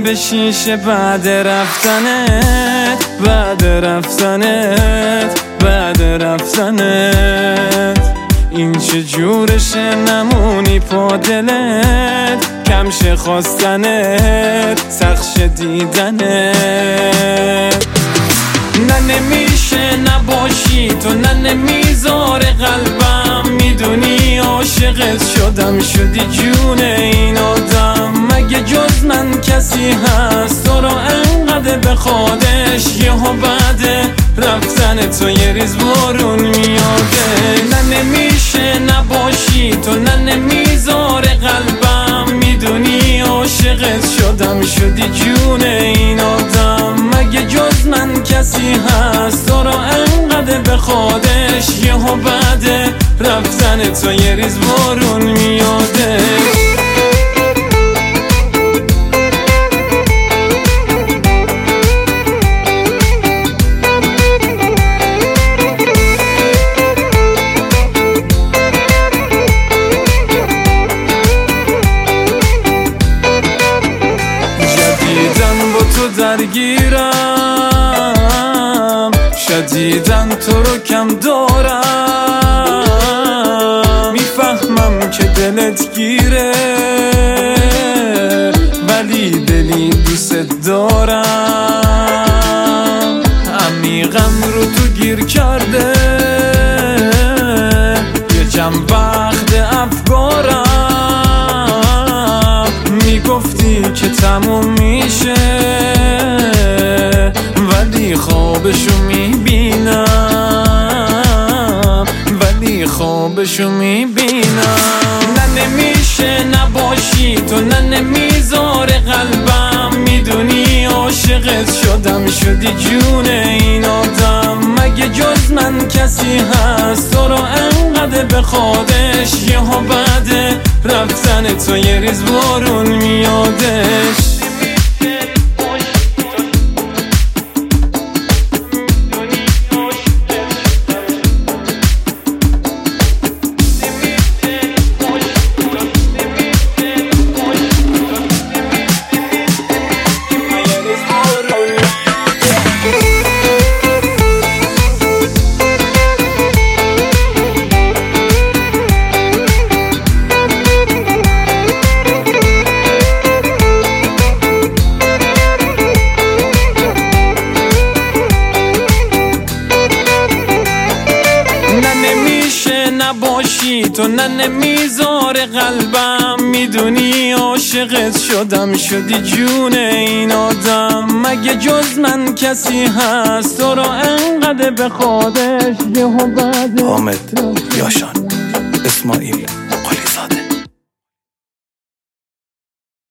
به شیشه بعد رفتنت، بعد رفتنت این چه جورشه نمونی پا دلت، کمشه خواستنت، سخش دیدنت. نه نمیشه نباشی تو، نه نمیذاره قلبم، میدونی عاشقت شدم، شدی جون این آدم. مگه جز من کسی هست تو رو انقدر به خودش، یهو بعد رفتن تو یه ریز بارون میاده. نه نمیشه نباشی تو، نه نمیذاره قلبم، میدونی عاشقت شدم، شدی جون این آدم. مگه جز من کسی هست تو رو انقدر به خودش، یهو بعد رفتن تو یه ریز بارون میاده. درگیرم شدیدن تو رو کم دارم، میفهمم که دلت گیره ولی دلی دوست دارم. عمیقم رو تو گیر کرده یه چند وقت افکارم، میگفتی که تموم میشه ولی خوابشو میبینم، نه نمیشه نباشی تو، نه نمیذاره قلبم، میدونی عاشقت شدم، شدی جون این آدم. مگه جز من کسی هست تو رو انقدر به خودش، یهو بعد رفتن تو یه ریز بارون میادش. نباشی تو، نه نمیذاره قلبم، میدونی عاشقت شدم، شدی جون این آدم. مگه جز من کسی هست تو رو انقدر به خودش، یهو بعد حامد یاشان اسماعیل